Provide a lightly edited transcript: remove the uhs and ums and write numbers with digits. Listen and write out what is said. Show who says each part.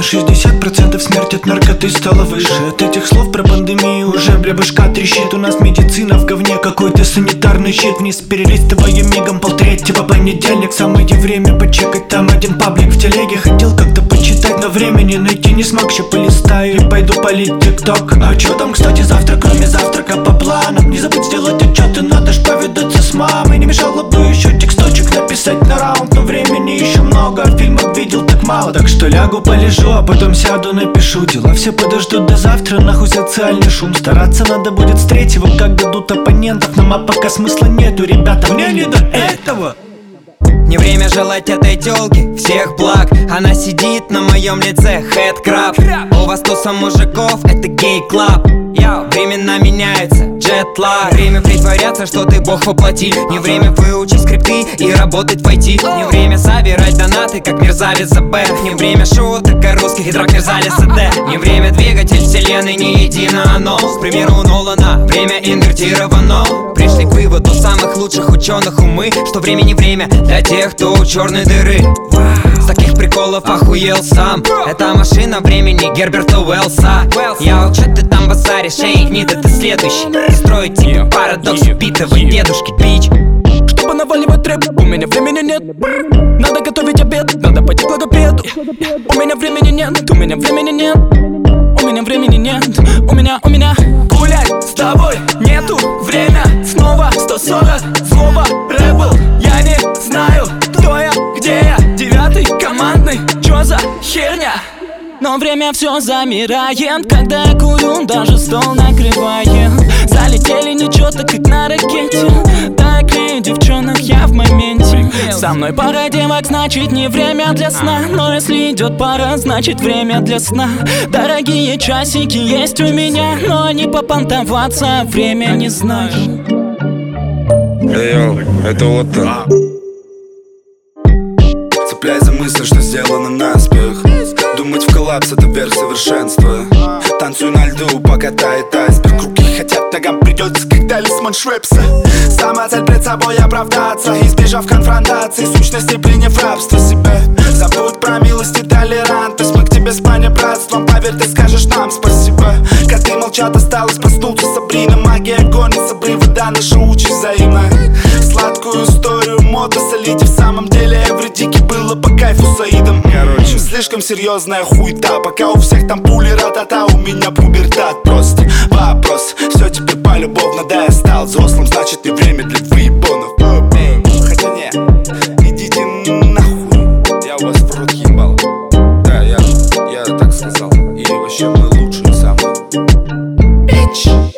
Speaker 1: 60% смерть от наркоты стала выше. От этих слов про пандемию уже бля башка трещит. У нас медицина в говне, какой-то санитарный щит. Вниз перелистывая мигом полтретьего понедельник. Самое время почекать, там один паблик в телеге. Хотел как-то почитать, но времени найти не смог. Ща полистаю и пойду полить тикток. А чё там, кстати, завтра, кроме завтрака по планам? Не забудь сделать отчеты, надо ж повидаться с мамой. Не мешало бы еще тексточек написать на раунд, но времени еще много, а фильмов видел так мало. Так что лягу, полежу, а потом сяду, напишу. Дела все подождут до завтра, нахуй социальный шум. Стараться надо будет с третьего, как дадут оппонентов. Нам а пока смысла нету, ребята, мне не до этого.
Speaker 2: Не время желать этой тёлки всех благ. Она сидит на моем лице, хэдкраб. У вас туса мужиков, это гей-клаб. Времена меняются, джетлаг. Время притворяться, что ты бог воплоти. Не время выучить скрипты и работать в IT. Не время собирать донаты, как мерзавец АБ. Не время шуток о русских и драк мерзавец АД. Не время двигатель вселенной, не едино оно. К примеру, у Нолана время инвертировано. Пришли к выводу самых лучших ученых умы, что время не время для тех, кто у черной дыры. С таких приколов охуел сам. Это машина времени Герберта Уэллса. Яу, чё ты там базаришь, эй, нет, это следующий. Строить типа парадокс убитого дедушки, бич.
Speaker 3: Чтобы наваливать трэп, у меня времени нет. Надо готовить обед, надо пойти к логопеду. У меня времени нет, у меня времени нет. У меня времени нет, у меня гулять с тобой нету время. Снова 140 злого рэбл. Я не знаю, кто я, где я. 9-й командный, чё за херня? Но время все замирает, когда я курю, даже стол накрывает. Залетели нечётко, как на ракете. Да, я клею девчонок, я в моменте. Со мной пара девок, значит не время для сна. Но если идет пара, значит время для сна. Дорогие часики есть у меня, но они попонтоваться время не знаю.
Speaker 4: Эй, это вот так. Цепляй за мысль, что сделано наспех. Думать в коллапс — это верх совершенства. Танцуй на льду, пока тает айсберг. Руки хотят, ногам придется, как талисман Швепса. Сама цель пред собой оправдаться, избежав конфронтации, сущности приняв рабство себя. Забудь про милость и толерантность, мы к тебе с понебратством. Поверь, ты скажешь нам спасибо. Коты молчат, осталось проснуться. Сабрина, магия гонится, обрывы, да, наша участь взаимная. Сладкую историю мода солите. В самом деле эвридики было по кайфу Саидом. Короче, слишком серьезная хуйта. Пока у всех там пули ра-та-та, у меня пубертат. Просто вопрос, все теперь полюбовно. Да, я стал взрослым, значит и время для выебонов. Хотя не, идите нахуй, я у вас в рот ебал. Да, я так сказал. И вообще мы лучшие самые. Bitch.